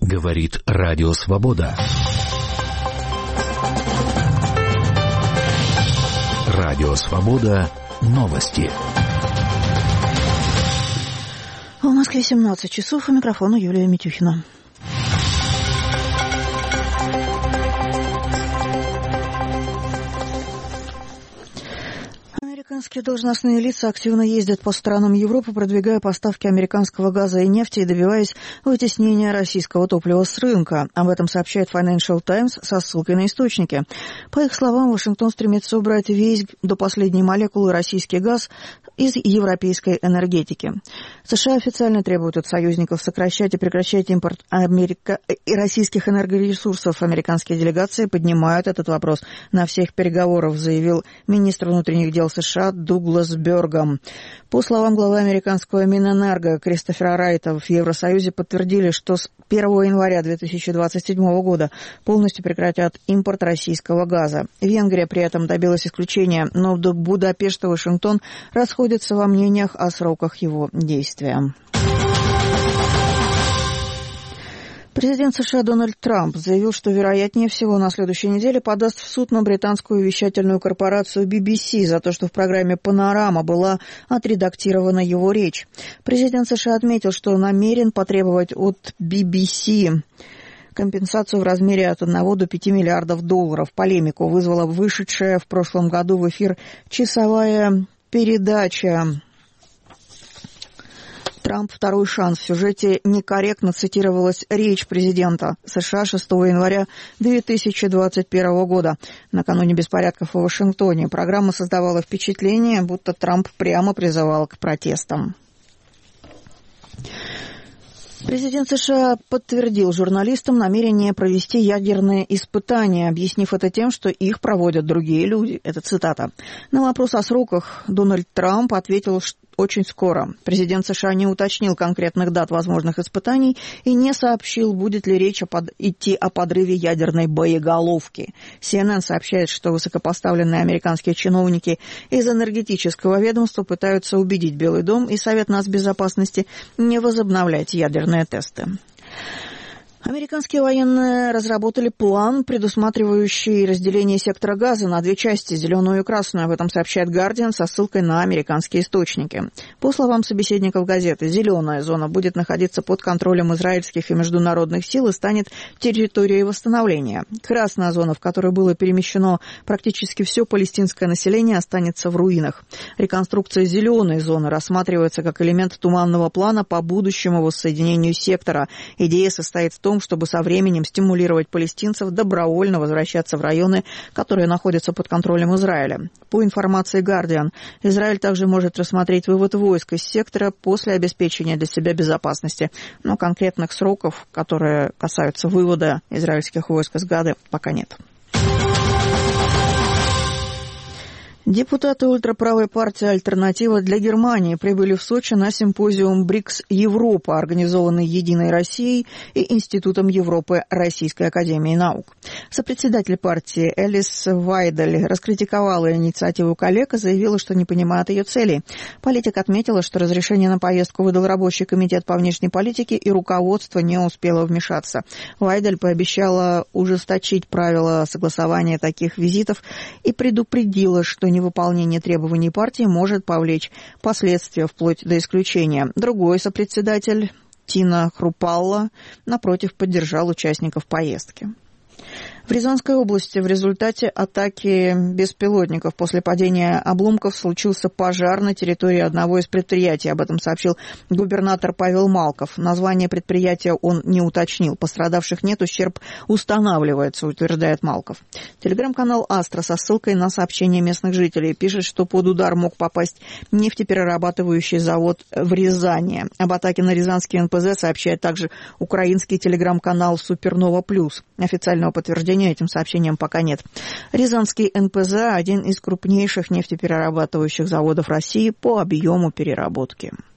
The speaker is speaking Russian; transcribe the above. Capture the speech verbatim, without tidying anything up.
Говорит Радио Свобода. Радио Свобода. Новости. В Москве семнадцать часов, у микрофона Юлия Митюхина. Американские должностные лица активно ездят по странам Европы, продвигая поставки американского газа и нефти и добиваясь вытеснения российского топлива с рынка. Об этом сообщает Financial Times со ссылкой на источники. По их словам, Вашингтон стремится убрать весь до последней молекулы российский газ из европейской энергетики. США официально требуют от союзников сокращать и прекращать импорт Америка... и российских энергоресурсов. Американские делегации поднимают этот вопрос на всех переговорах, заявил министр внутренних дел США Дуглас Бёргам. По словам главы американского Минэнерго Кристофера Райта, в Евросоюзе подтвердили, что с первого января две тысячи двадцать седьмого года полностью прекратят импорт российского газа. Венгрия при этом добилась исключения, но Будапешт и Вашингтон расходятся во мнениях о сроках его действия. Президент США Дональд Трамп заявил, что, вероятнее всего, на следующей неделе подаст в суд на британскую вещательную корпорацию би би си за то, что в программе «Панорама» была отредактирована его речь. Президент США отметил, что намерен потребовать от би би си компенсацию в размере от одного до пяти миллиардов долларов. Полемику вызвала вышедшая в прошлом году в эфир часовая передача «Трамп. Второй шанс». В сюжете некорректно цитировалась речь президента США шестого января две тысячи двадцать первого года, накануне беспорядков в Вашингтоне. Программа создавала впечатление, будто Трамп прямо призывал к протестам. Президент США подтвердил журналистам намерение провести ядерные испытания, объяснив это тем, что их проводят другие люди. Это цитата. На вопрос о сроках Дональд Трамп ответил, что очень скоро. Президент США не уточнил конкретных дат возможных испытаний и не сообщил, будет ли речь о под... идти о подрыве ядерной боеголовки. си эн эн сообщает, что высокопоставленные американские чиновники из энергетического ведомства пытаются убедить Белый дом и Совет нацбезопасности не возобновлять ядерные тесты. Американские военные разработали план, предусматривающий разделение сектора газа на две части, зеленую и красную. Об этом сообщает Guardian со ссылкой на американские источники. По словам собеседников газеты, зеленая зона будет находиться под контролем израильских и международных сил и станет территорией восстановления. Красная зона, в которую было перемещено практически все палестинское население, останется в руинах. Реконструкция зеленой зоны рассматривается как элемент туманного плана по будущему воссоединению сектора. Идея состоит в том, чтобы со временем стимулировать палестинцев добровольно возвращаться в районы, которые находятся под контролем Израиля. По информации Guardian, Израиль также может рассмотреть вывод войск из сектора после обеспечения для себя безопасности. Но конкретных сроков, которые касаются вывода израильских войск из Газы, пока нет. Депутаты ультраправой партии «Альтернатива для Германии» прибыли в Сочи на симпозиум БРИКС Европа, организованный Единой Россией и Институтом Европы Российской академии наук. Сопредседатель партии Элис Вайдель раскритиковала инициативу коллег и заявила, что не понимает ее целей. Политик отметила, что разрешение на поездку выдал рабочий комитет по внешней политике и руководство не успело вмешаться. Вайдель пообещала ужесточить правила согласования таких визитов и предупредила, что невыполнение требований партии может повлечь последствия вплоть до исключения. Другой сопредседатель, Тина Хрупалла, напротив, поддержал участников поездки. В Рязанской области в результате атаки беспилотников после падения обломков случился пожар на территории одного из предприятий. Об этом сообщил губернатор Павел Малков. Название предприятия он не уточнил. Пострадавших нет, ущерб устанавливается, утверждает Малков. Телеграм-канал «Астра» со ссылкой на сообщение местных жителей пишет, что под удар мог попасть нефтеперерабатывающий завод в Рязани. Об атаке на рязанский эн пэ зэ сообщает также украинский телеграм-канал «Супернова Плюс». Официального подтверждения этим сообщением пока нет. Рязанский эн пэ зэ – один из крупнейших нефтеперерабатывающих заводов России по объему переработки.